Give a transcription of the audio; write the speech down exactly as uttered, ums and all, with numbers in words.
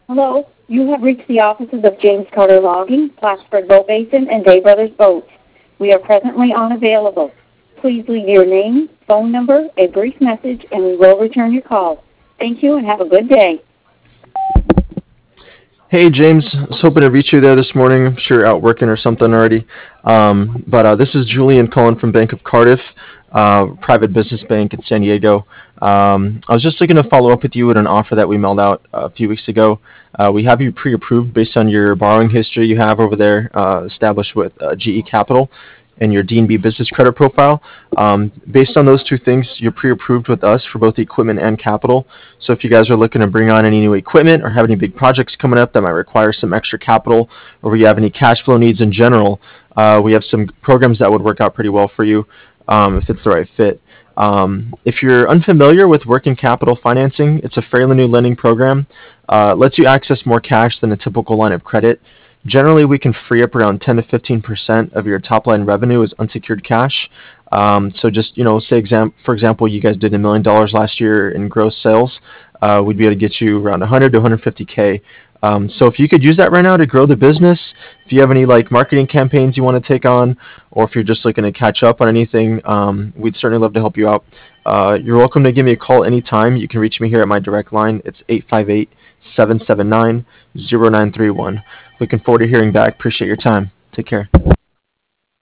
Hello, you have reached the offices of James Carter Logging, Plattsburgh Boat Basin, and Day Brothers Boats. We are presently unavailable. Please leave your name, phone number, a brief message, and we will return your call. Thank you and have a good day. Hey James, I was hoping to reach you there this morning. I'm sure you're out working or something already. Um, but uh, This is Julian calling from Bank of Cardiff, uh, private business bank in San Diego. Um, I was just looking to follow up with you with an offer that we mailed out a few weeks ago. Uh, we have you pre-approved based on your borrowing history you have over there, uh, established with uh, G E Capital and your D N B business credit profile. Um, based on those two things, you're pre-approved with us for both equipment and capital. So if you guys are looking to bring on any new equipment or have any big projects coming up that might require some extra capital, or you have any cash flow needs in general, uh, we have some programs that would work out pretty well for you um, if it's the right fit. Um, if you're unfamiliar with working capital financing, it's a fairly new lending program. Uh, it lets you access more cash than a typical line of credit. Generally, we can free up around ten to fifteen percent of your top line revenue as unsecured cash. Um, so just, you know, say exam- for example, you guys did a million dollars last year in gross sales. Uh, we'd be able to get you around one hundred to one hundred fifty K. Um, so if you could use that right now to grow the business, if you have any like marketing campaigns you want to take on, or if you're just looking to catch up on anything, um, we'd certainly love to help you out. Uh, you're welcome to give me a call anytime. You can reach me here at my direct line. It's eight five eight, seven seven nine, zero nine three one. Looking forward to hearing back. Appreciate your time. Take care.